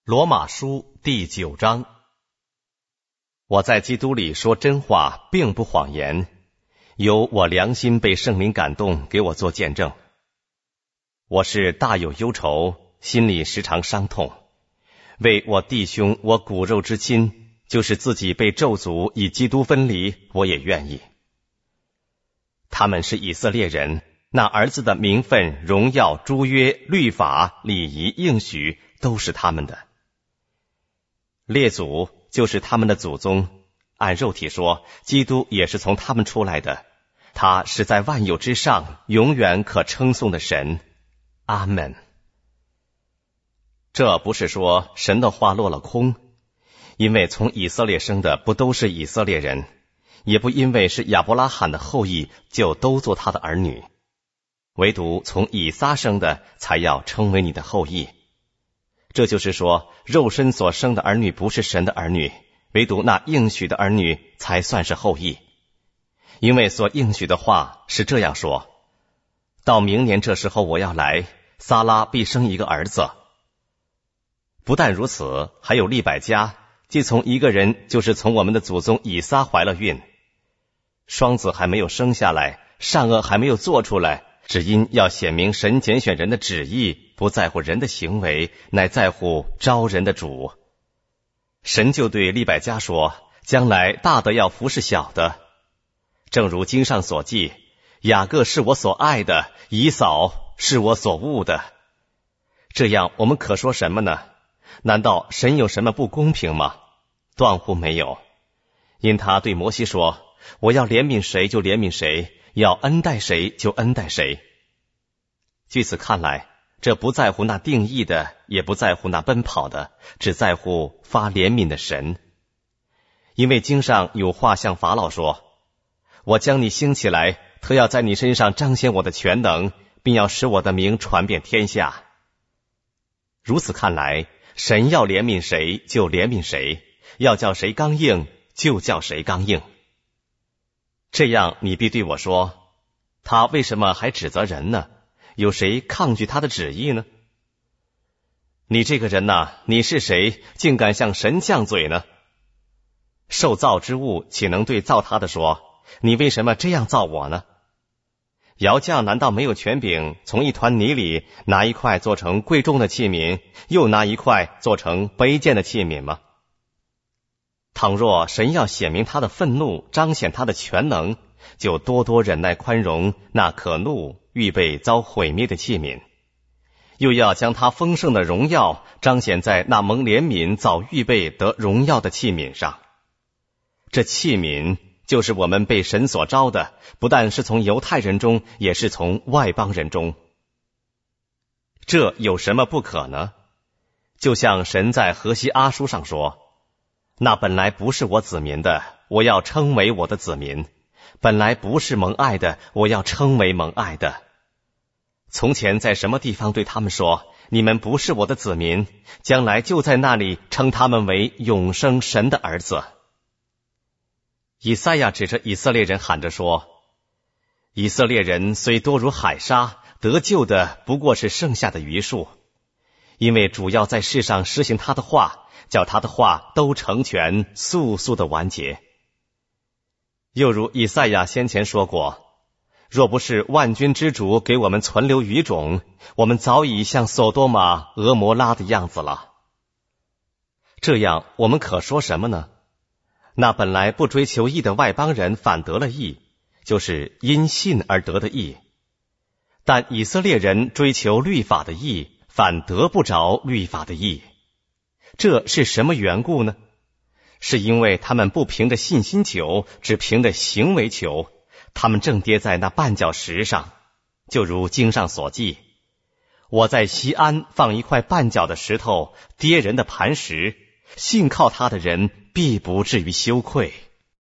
罗马书第9章。我在基督里说真话，并不谎言，有我良心被圣灵感动，给我做见证。我是大有忧愁，心里时常伤痛，为我弟兄我骨肉之亲，就是自己被咒诅以基督分离，我也愿意。他们是以色列人，那儿子的名分、荣耀、诸约、律法、礼仪、应许都是他们的。列祖就是他们的祖宗，按肉体说，基督也是从他们出来的。他是在万有之上，永远可称颂的神。阿们。这不是说神的话落了空，因为从以色列生的不都是以色列人，也不因为是亚伯拉罕的后裔就都做他的儿女，唯独从以撒生的才要称为你的后裔。这就是说，肉身所生的儿女不是神的儿女，唯独那应许的儿女才算是后裔。因为所应许的话是这样说：到明年这时候我要来，撒拉必生一个儿子。不但如此，还有利百加，既从一个人，就是从我们的祖宗以撒怀了孕。双子还没有生下来，善恶还没有做出来，只因要显明神拣选人的旨意，不在乎人的行为，乃在乎招人的主。神就对利百加说，将来大的要服侍小的。正如经上所记，雅各是我所爱的，以扫是我所恶的。这样我们可说什么呢？难道神有什么不公平吗？断乎没有。因他对摩西说，我要怜悯谁就怜悯谁，要恩待谁就恩待谁。据此看来，这不在乎那定义的，也不在乎那奔跑的，只在乎发怜悯的神。因为经上有话向法老说，我将你兴起来，特要在你身上彰显我的全能，并要使我的名传遍天下。如此看来，神要怜悯谁就怜悯谁，要叫谁刚硬就叫谁刚硬。这样你必对我说，他为什么还指责人呢？有谁抗拒他的旨意呢？你这个人呐，你是谁，竟敢向神犟嘴呢？受造之物岂能对造他的说，你为什么这样造我呢？窑匠难道没有权柄从一团泥里拿一块做成贵重的器皿，又拿一块做成卑贱的器皿吗？倘若神要显明他的愤怒，彰显他的全能，就多多忍耐宽容那可怒预备遭毁灭的器皿，又要将他丰盛的荣耀彰显在那蒙怜悯早预备得荣耀的器皿上。这器皿就是我们被神所招的，不但是从犹太人中，也是从外邦人中。这有什么不可呢？就像神在何西阿书上说，那本来不是我子民的，我要称为我的子民；本来不是蒙爱的，我要称为蒙爱的。从前在什么地方对他们说，你们不是我的子民，将来就在那里称他们为永生神的儿子。以赛亚指着以色列人喊着说，以色列人虽多如海沙，得救的不过是剩下的余数，因为主要在世上施行他的话，叫他的话都成全，速速的完结。又如以赛亚先前说过，若不是万军之主给我们存留余种，我们早已像索多玛、俄摩拉的样子了。这样我们可说什么呢？那本来不追求义的外邦人反得了义，就是因信而得的义。但以色列人追求律法的义，反得不着律法的义。这是什么缘故呢？是因为他们不凭着信心求，只凭着行为求，他们正跌在那绊脚石上。就如经上所记，我在西安放一块绊脚的石头，跌人的磐石，信靠他的人必不至于羞愧。